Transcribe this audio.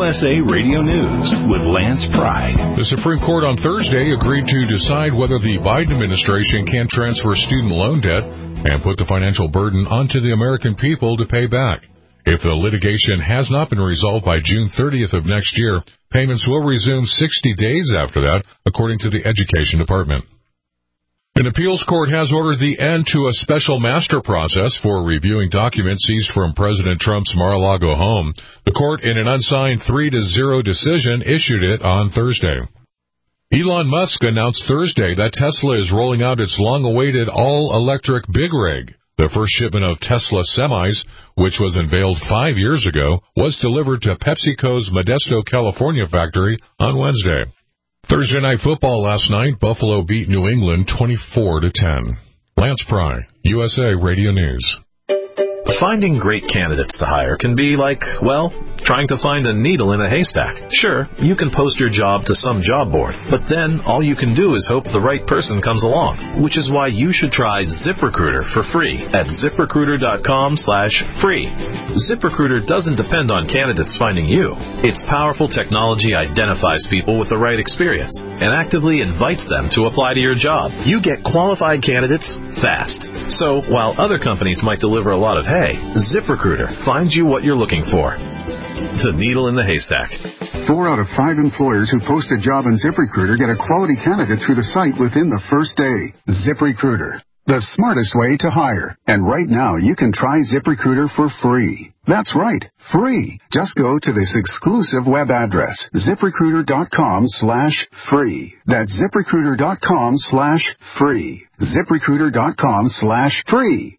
USA Radio News with Lance Pry. The Supreme Court on Thursday agreed to decide whether the Biden administration can transfer student loan debt and put the financial burden onto the American people to pay back. If the litigation has not been resolved by June 30th of next year, payments will resume 60 days after that, according to the Education Department. An appeals court has ordered the end to a special master process for reviewing documents seized from President Trump's Mar-a-Lago home. The court, in an unsigned 3-0 decision, issued it on Thursday. Elon Musk announced Thursday that Tesla is rolling out its long-awaited all-electric Big Rig. The first shipment of Tesla semis, which was unveiled 5 years ago, was delivered to PepsiCo's Modesto, California factory on Wednesday. Thursday Night Football last night, Buffalo beat New England 24-10. Lance Pry, USA Radio News. Finding great candidates to hire can be like, well, trying to find a needle in a haystack. Sure, you can post your job to some job board, but then all you can do is hope the right person comes along, which is why you should try ZipRecruiter for free at ZipRecruiter.com/free. ZipRecruiter doesn't depend on candidates finding you. Its powerful technology identifies people with the right experience and actively invites them to apply to your job. You get qualified candidates fast. So while other companies might deliver a lot of hay, ZipRecruiter finds you what you're looking for. The needle in the haystack. 4 out of 5 employers who post a job on ZipRecruiter get a quality candidate through the site within the first day. ZipRecruiter, the smartest way to hire. And right now, you can try ZipRecruiter for free. That's right, free. Just go to this exclusive web address, ZipRecruiter.com/free. That's ZipRecruiter.com/free. ZipRecruiter.com/free.